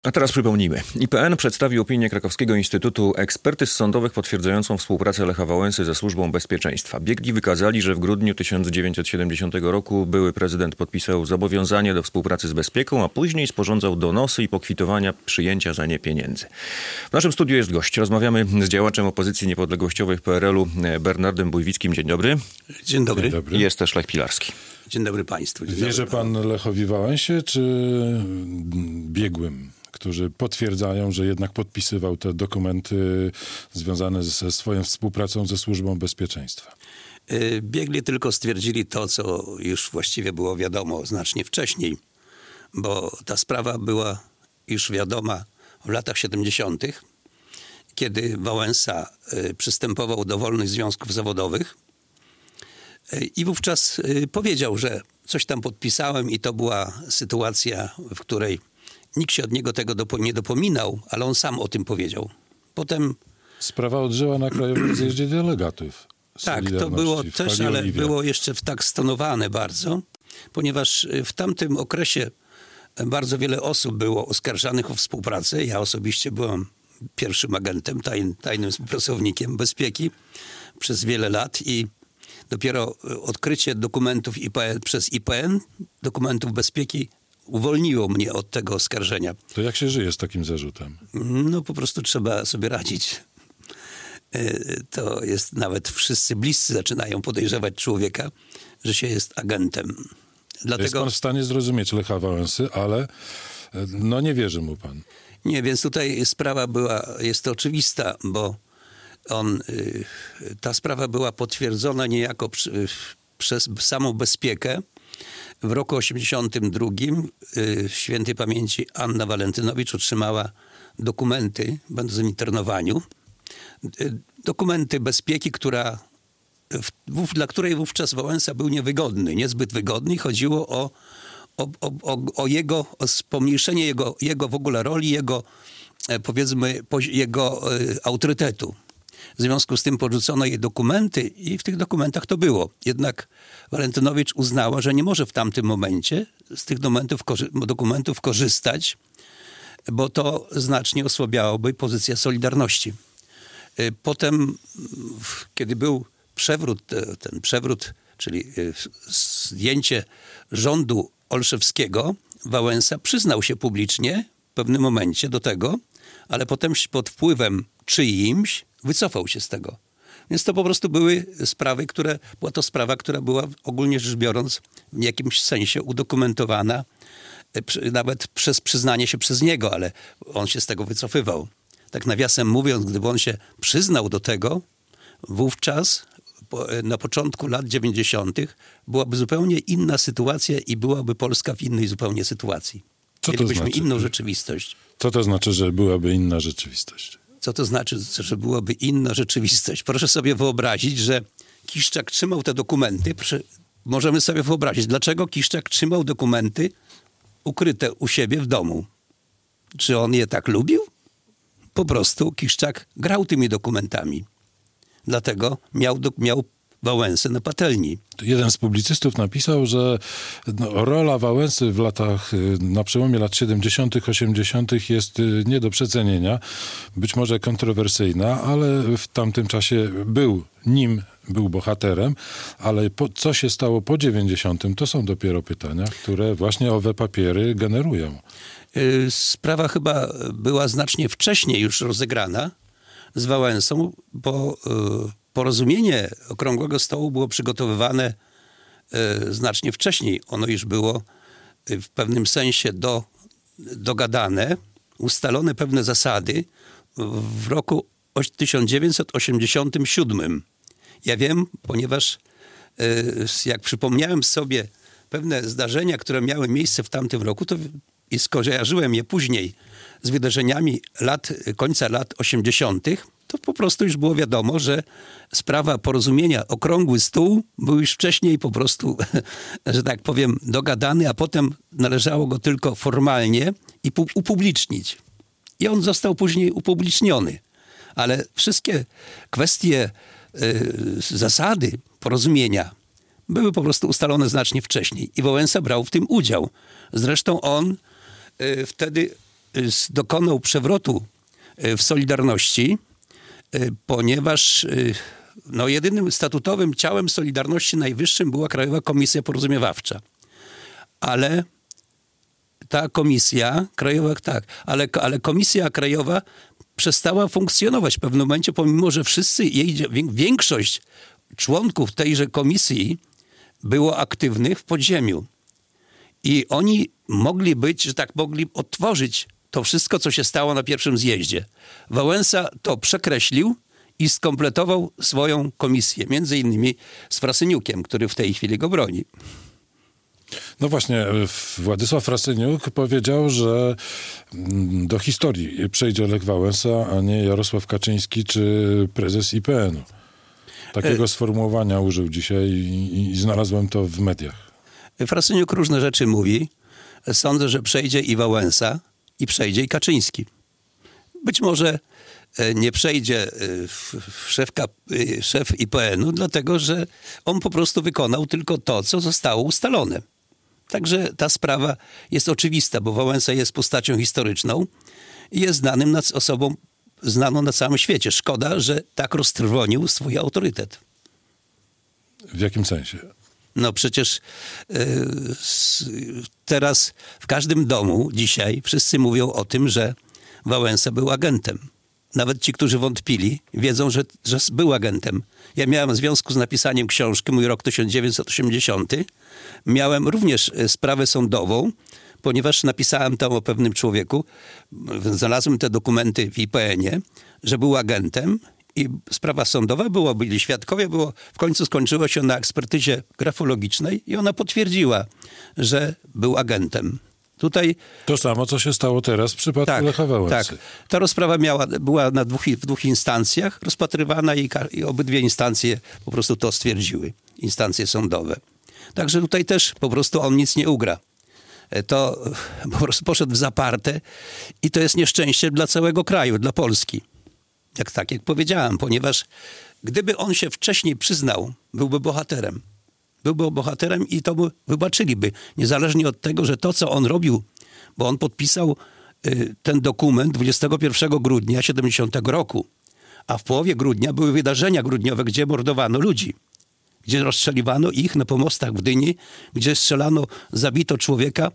A teraz przypomnijmy. IPN przedstawił opinię Krakowskiego Instytutu Ekspertyz Sądowych potwierdzającą współpracę Lecha Wałęsy ze Służbą Bezpieczeństwa. Biegli wykazali, że w grudniu 1970 roku były prezydent podpisał zobowiązanie do współpracy z Bezpieką, a później sporządzał donosy i pokwitowania przyjęcia za nie pieniędzy. W naszym studiu jest gość. Rozmawiamy z działaczem opozycji niepodległościowej w PRL-u Bernardem Bujwickim. Dzień dobry. Dzień dobry. Dzień dobry. Jest też Lech Pilarski. Dzień dobry państwu. Wierzy pan Lechowi Wałęsie czy biegłym, którzy potwierdzają, że jednak podpisywał te dokumenty związane ze swoją współpracą ze Służbą Bezpieczeństwa? Biegli tylko stwierdzili to, co już właściwie było wiadomo znacznie wcześniej, bo ta sprawa była już wiadoma w latach 70., kiedy Wałęsa przystępował do wolnych związków zawodowych i wówczas powiedział, że coś tam podpisałem i to była sytuacja, w której nikt się od niego tego nie dopominał, ale on sam o tym powiedział. Potem... Sprawa odżyła na Krajowym Zjeździe Delegatów. Tak, to było też, ale było jeszcze tak stonowane bardzo, ponieważ w tamtym okresie bardzo wiele osób było oskarżanych o współpracę. Ja osobiście byłem pierwszym agentem, tajnym współpracownikiem bezpieki przez wiele lat i dopiero odkrycie dokumentów przez IPN, dokumentów bezpieki, uwolniło mnie od tego oskarżenia. To jak się żyje z takim zarzutem? No po prostu trzeba sobie radzić. To jest nawet wszyscy bliscy zaczynają podejrzewać człowieka, że się jest agentem. Dlatego... Jest pan w stanie zrozumieć Lecha Wałęsy, ale nie wierzy mu pan. Nie, więc tutaj sprawa jest oczywista, bo ta sprawa była potwierdzona niejako przez samą bezpiekę. W roku 1982 świętej pamięci Anna Walentynowicz otrzymała dokumenty, będąc w internowaniu. Dokumenty bezpieki, dla której wówczas Wałęsa był niewygodny, niezbyt wygodny. Chodziło o pomniejszenie jego w ogóle roli, jego autorytetu. W związku z tym porzucono jej dokumenty i w tych dokumentach to było. Jednak Walentynowicz uznała, że nie może w tamtym momencie z tych dokumentów korzystać, bo to znacznie osłabiałoby pozycję Solidarności. Potem, kiedy był ten przewrót, czyli zdjęcie rządu Olszewskiego, Wałęsa przyznał się publicznie w pewnym momencie do tego, ale potem pod wpływem czyimś wycofał się z tego. Więc to po prostu były sprawy, była to sprawa, która była ogólnie rzecz biorąc w jakimś sensie udokumentowana, nawet przez przyznanie się przez niego, ale on się z tego wycofywał. Tak nawiasem mówiąc, gdyby on się przyznał do tego, wówczas na początku lat 90. byłaby zupełnie inna sytuacja i byłaby Polska w innej zupełnie sytuacji. Mielibyśmy inną rzeczywistość. Co to znaczy, że byłaby inna rzeczywistość? Co to znaczy, że byłaby inna rzeczywistość? Proszę sobie wyobrazić, że Kiszczak trzymał te dokumenty. Możemy sobie wyobrazić, dlaczego Kiszczak trzymał dokumenty ukryte u siebie w domu. Czy on je tak lubił? Po prostu Kiszczak grał tymi dokumentami. Dlatego miał Wałęsę na patelni. Jeden z publicystów napisał, że rola Wałęsy na przełomie lat 70., 80. jest nie do przecenienia, być może kontrowersyjna, ale w tamtym czasie był bohaterem, ale co się stało po 90., to są dopiero pytania, które właśnie owe papiery generują. Sprawa chyba była znacznie wcześniej już rozegrana z Wałęsą, bo porozumienie Okrągłego Stołu było przygotowywane znacznie wcześniej. Ono już było w pewnym sensie dogadane, ustalone pewne zasady w roku 1987. Ja wiem, ponieważ jak przypomniałem sobie pewne zdarzenia, które miały miejsce w tamtym roku, i skojarzyłem je później z wydarzeniami końca lat 80., to po prostu już było wiadomo, że sprawa porozumienia Okrągły Stół był już wcześniej po prostu, że tak powiem, dogadany, a potem należało go tylko formalnie upublicznić. I on został później upubliczniony. Ale wszystkie kwestie, zasady porozumienia były po prostu ustalone znacznie wcześniej. I Wałęsa brał w tym udział. Zresztą on wtedy dokonał przewrotu w Solidarności, ponieważ jedynym statutowym ciałem Solidarności najwyższym była Krajowa Komisja Porozumiewawcza. Ale ta komisja krajowa, ale komisja krajowa przestała funkcjonować w pewnym momencie, pomimo że większość członków tejże komisji było aktywnych w podziemiu. I oni mogli odtworzyć to wszystko, co się stało na pierwszym zjeździe. Wałęsa to przekreślił i skompletował swoją komisję, między innymi z Frasyniukiem, który w tej chwili go broni. No właśnie, Władysław Frasyniuk powiedział, że do historii przejdzie Lech Wałęsa, a nie Jarosław Kaczyński czy prezes IPN-u. Takiego sformułowania użył dzisiaj i znalazłem to w mediach. Frasyniuk różne rzeczy mówi. Sądzę, że przejdzie i Wałęsa, i przejdzie i Kaczyński. Być może nie przejdzie szef IPN-u, dlatego że on po prostu wykonał tylko to, co zostało ustalone. Także ta sprawa jest oczywista, bo Wałęsa jest postacią historyczną i jest osobą znaną na całym świecie. Szkoda, że tak roztrwonił swój autorytet. W jakim sensie? No przecież teraz w każdym domu dzisiaj wszyscy mówią o tym, że Wałęsa był agentem. Nawet ci, którzy wątpili, wiedzą, że był agentem. Ja miałem w związku z napisaniem książki, mój rok 1980, miałem również sprawę sądową, ponieważ napisałem tam o pewnym człowieku, znalazłem te dokumenty w IPN-ie, że był agentem i sprawa sądowa byli świadkowie, w końcu skończyło się na ekspertyzie grafologicznej i ona potwierdziła, że był agentem. Tutaj to samo, co się stało teraz w przypadku Lecha Wałęsy. Tak. Ta rozprawa była w dwóch instancjach rozpatrywana i obydwie instancje po prostu to stwierdziły. Instancje sądowe. Także tutaj też po prostu on nic nie ugra. To po prostu poszedł w zaparte i to jest nieszczęście dla całego kraju, dla Polski. Jak powiedziałem, ponieważ gdyby on się wcześniej przyznał, byłby bohaterem. Byłby bohaterem i to mu wybaczyliby. Niezależnie od tego, że to, co on robił, bo on podpisał ten dokument 21 grudnia 70 roku, a w połowie grudnia były wydarzenia grudniowe, gdzie mordowano ludzi, gdzie rozstrzeliwano ich na pomostach w Gdyni, gdzie strzelano, zabito człowieka.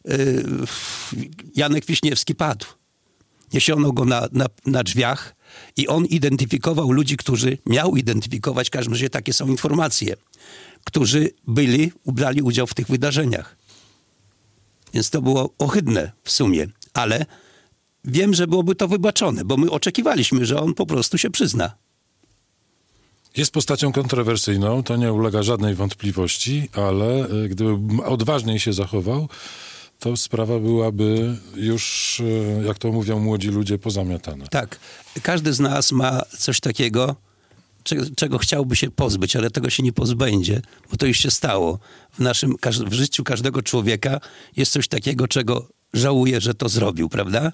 Janek Wiśniewski padł. Niesiono go na drzwiach i on identyfikował ludzi, którzy miał identyfikować, w każdym razie takie są informacje, którzy brali udział w tych wydarzeniach. Więc to było ohydne w sumie, ale wiem, że byłoby to wybaczone, bo my oczekiwaliśmy, że on po prostu się przyzna. Jest postacią kontrowersyjną, to nie ulega żadnej wątpliwości, ale gdyby odważniej się zachował, to sprawa byłaby już, jak to mówią młodzi ludzie, pozamiatana. Tak. Każdy z nas ma coś takiego, czego chciałby się pozbyć, ale tego się nie pozbędzie, bo to już się stało. W życiu każdego człowieka jest coś takiego, czego żałuje, że to zrobił, prawda?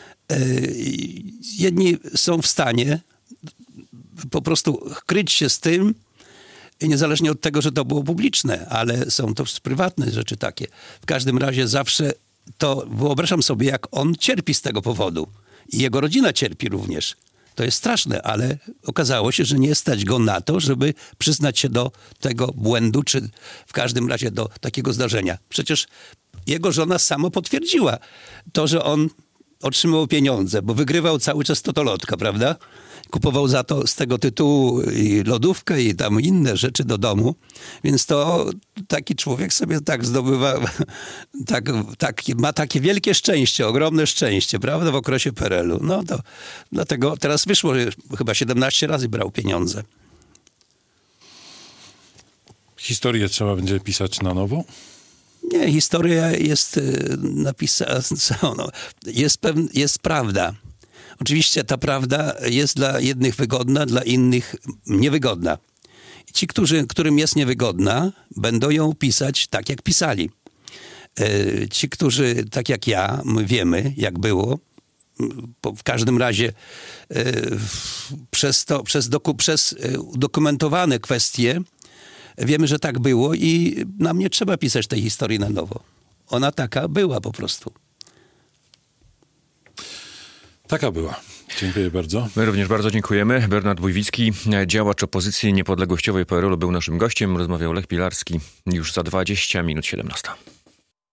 Jedni są w stanie po prostu kryć się z tym, niezależnie od tego, że to było publiczne, ale są to prywatne rzeczy takie. W każdym razie zawsze to wyobrażam sobie, jak on cierpi z tego powodu. I jego rodzina cierpi również. To jest straszne, ale okazało się, że nie stać go na to, żeby przyznać się do tego błędu, czy w każdym razie do takiego zdarzenia. Przecież jego żona sama potwierdziła to, że on otrzymał pieniądze, bo wygrywał cały czas totolotka, prawda? Kupował za to z tego tytułu i lodówkę i tam inne rzeczy do domu. Więc to taki człowiek sobie tak zdobywa, ma takie wielkie szczęście, ogromne szczęście, prawda, w okresie PRL-u. No to dlatego teraz wyszło, że chyba 17 razy brał pieniądze. Historię trzeba będzie pisać na nowo? Nie, historia jest napisana, jest prawda. Oczywiście ta prawda jest dla jednych wygodna, dla innych niewygodna. Ci, którym jest niewygodna, będą ją pisać tak, jak pisali. Ci, którzy, tak jak ja, my wiemy, jak było. W każdym razie przez udokumentowane kwestie wiemy, że tak było i nam nie trzeba pisać tej historii na nowo. Ona taka była po prostu. Taka była. Dziękuję bardzo. My również bardzo dziękujemy. Bernard Bójwicki, działacz opozycji niepodległościowej PRL-u, był naszym gościem. Rozmawiał Lech Pilarski. Już za 20 minut 17.